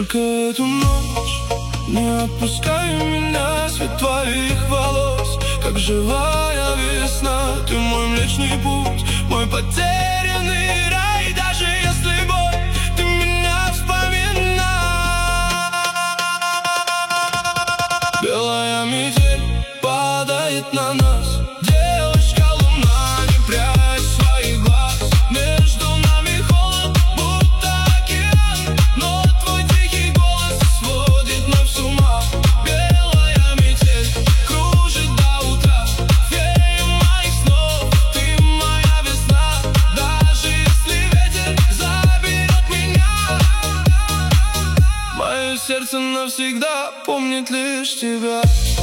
Только эту ночь не отпускай меня, свет твоих волос, как живая весна. Ты мой млечный путь, мой потерянный рай. Даже если боль, ты меня вспоминай. Белая метель падает на нас, девочка луна, не прячь своих глаз. Между нами холод, будто океан, но твой тихий голос сводит нас с ума. Белая метель кружит до утра, фея моих снов, ты моя весна. Даже если ветер заберет меня, мое сердце навсегда помнит лишь тебя.